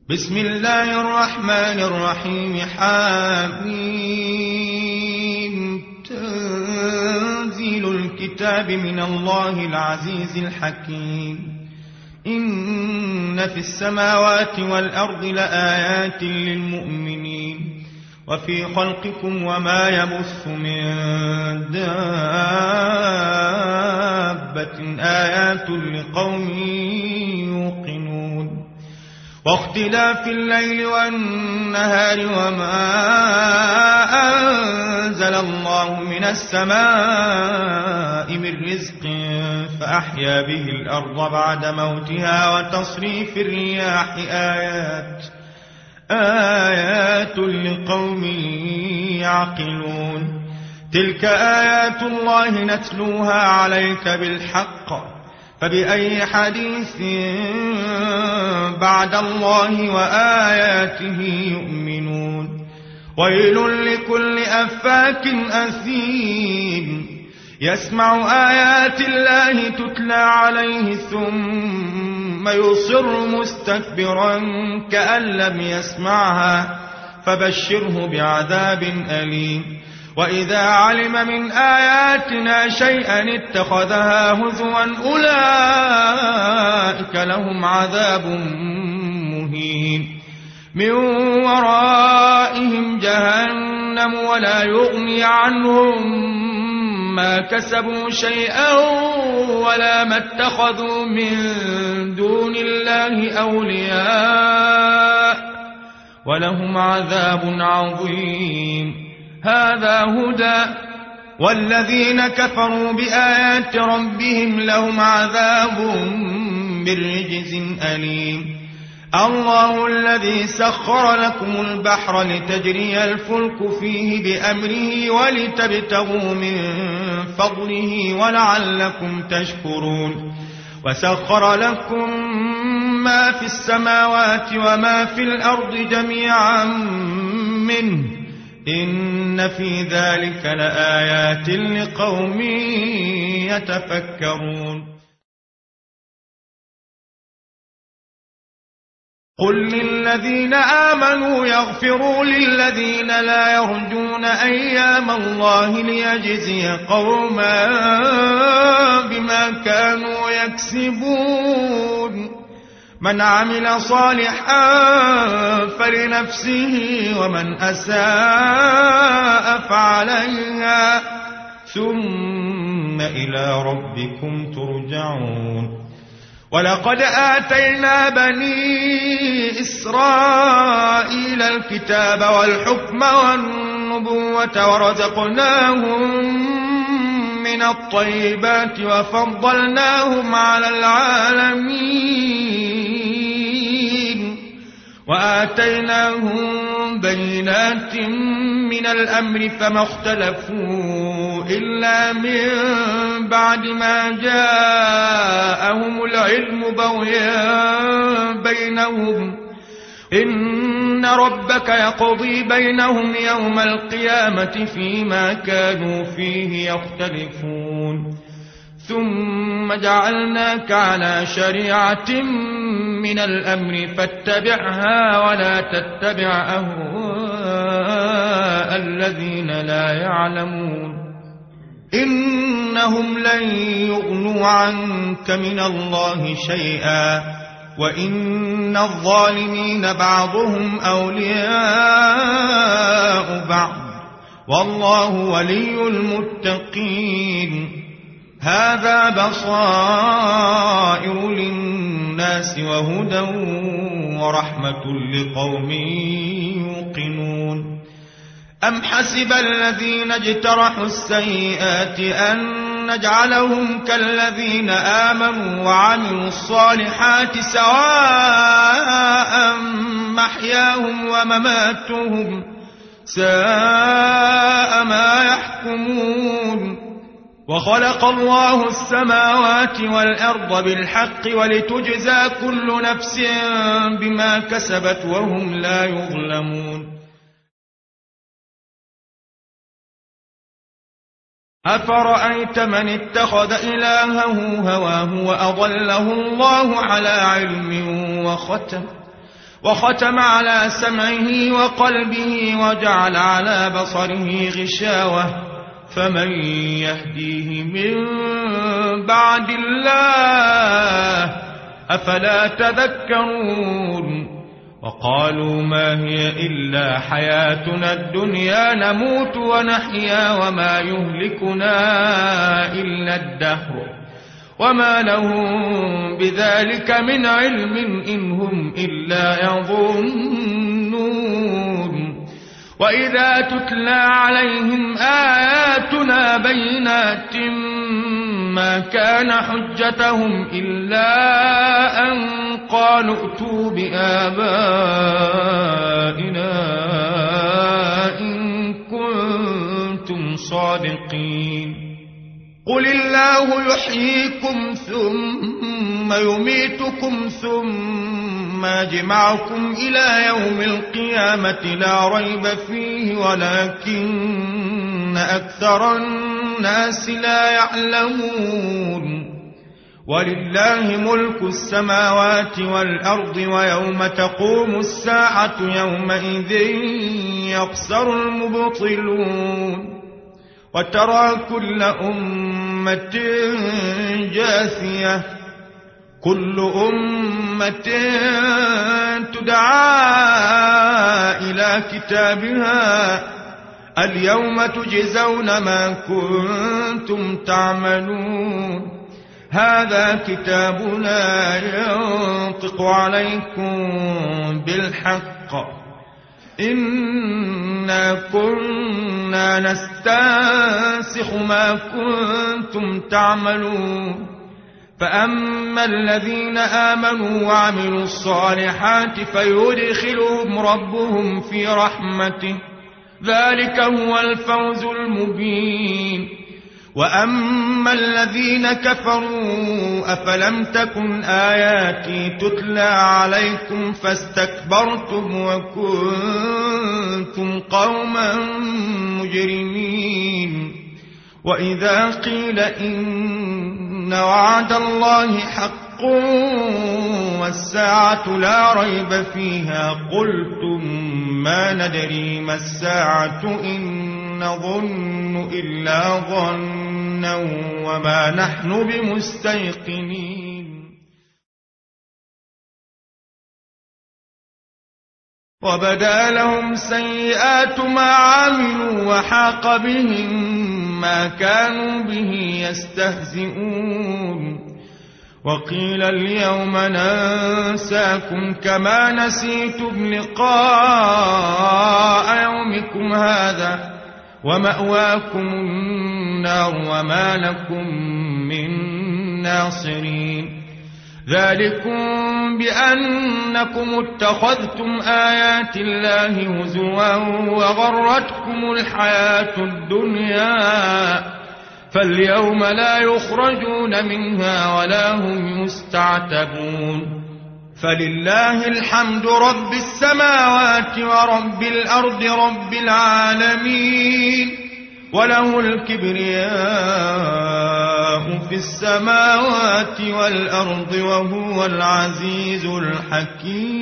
بسم الله الرحمن الرحيم. حميم. تنزيل الكتاب من الله العزيز الحكيم. إن في السماوات والأرض لآيات للمؤمنين وفي خلقكم وما يبث من دابة آيات لقوم يوقنون. واختلاف الليل والنهار وما أنزل الله من السماء من رزق فأحيا به الأرض بعد موتها وتصريف الرياح آيات لقوم يعقلون. تلك آيات الله نتلوها عليك بالحق فبأي حديث بعد الله وآياته يؤمنون. ويل لكل أفاك أثيم يسمع آيات الله تتلى عليه ثم يصر مستكبرا كأن لم يسمعها فبشره بعذاب أليم. وإذا علم من آياتنا شيئا اتخذها هزوا أولئك لهم عذاب مهين. من ورائهم جهنم ولا يغني عنهم ما كسبوا شيئا ولا ما اتخذوا من دون الله أولياء ولهم عذاب عظيم. هذا هدى والذين كفروا بآيات ربهم لهم عذاب من رجز أليم. الله الذي سخر لكم البحر لتجري الفلك فيه بأمره ولتبتغوا من فضله ولعلكم تشكرون. وسخر لكم ما في السماوات وما في الأرض جميعا منه إن في ذلك لآيات لقوم يتفكرون. قل للذين آمنوا يغفروا للذين لا يرجون أيام الله ليجزي قوما بما كانوا يكسبون. من عمل صالحا فلنفسه ومن أساء فعليها ثم إلى ربكم ترجعون. ولقد آتينا بني إسرائيل الكتاب والحكم والنبوة ورزقناهم من الطيبات وفضلناهم على العالمين وآتيناهم بينات من الأمر فما اختلفوا إلا من بعد ما جاءهم العلم بغيا بينهم. إن ربك يقضي بينهم يوم القيامة فيما كانوا فيه يختلفون. ثم جعلناك على شريعة من الأمر فاتبعها ولا تتبع أهواء الذين لا يعلمون. إنهم لن يغنوا عنك من الله شيئا وإن الظالمين بعضهم أولياء بعض والله ولي المتقين. هذا بصائر للناس وهدى ورحمة لقوم يوقنون. أم حسب الذين اجترحوا السيئات أن نجعلهم كالذين آمنوا وعملوا الصالحات سواء محياهم ومماتهم ساء ما يحكمون. وخلق الله السماوات والأرض بالحق ولتجزى كل نفس بما كسبت وهم لا يظلمون. أفرأيت من اتخذ إلهه هواه وأضله الله على علم وختم على سمعه وقلبه وجعل على بصره غشاوة فمن يهديه من بعد الله أفلا تذكرون وقالوا ما هي إلا حياتنا الدنيا نموت ونحيا وما يهلكنا إلا الدهر وما لهم بذلك من علم إن هم إلا يظنون وإذا تتلى عليهم آياتنا بينات ما كان حجتهم إلا أن قالوا ائتوا بآبائنا إن كنتم صادقين قل الله يحييكم ثم يميتكم ثم يجمعكم إلى يوم القيامة لا ريب فيه ولكن أكثر الناس لا يعلمون ولله ملك السماوات والأرض ويوم تقوم الساعة يومئذ يخسر المبطلون وترى كل أمة جاثية كل أمة تدعى إلى كتابها اليوم تجزون ما كنتم تعملون هذا كتابنا ينطق عليكم بالحق إنا كنا نستنسخ ما كنتم تعملون فأما الذين آمنوا وعملوا الصالحات فيدخلهم ربهم في رحمته ذلك هو الفوز المبين وأما الذين كفروا أفلم تكن آياتي تتلى عليكم فاستكبرتم وكنتم قوما مجرمين وإذا قيل إن وعد الله حق والساعة لا ريب فيها قلتم ما ندري ما الساعة إن نظن إلا ظنا وما نحن بمستيقنين وبدا لهم سيئات ما عملوا وحاق بهم ما كانوا به يستهزئون وقيل اليوم ننساكم كما نسيتم لقاء يومكم هذا ومأواكم النار وما لكم من ناصرين ذلكم بأنكم اتخذتم آيات الله هزوا وغرتكم الحياة الدنيا فاليوم لا يخرجون منها ولا هم يستعتبون فلله الحمد رب السماوات ورب الأرض رب العالمين وله الكبرياء في السماوات والأرض وهو العزيز الحكيم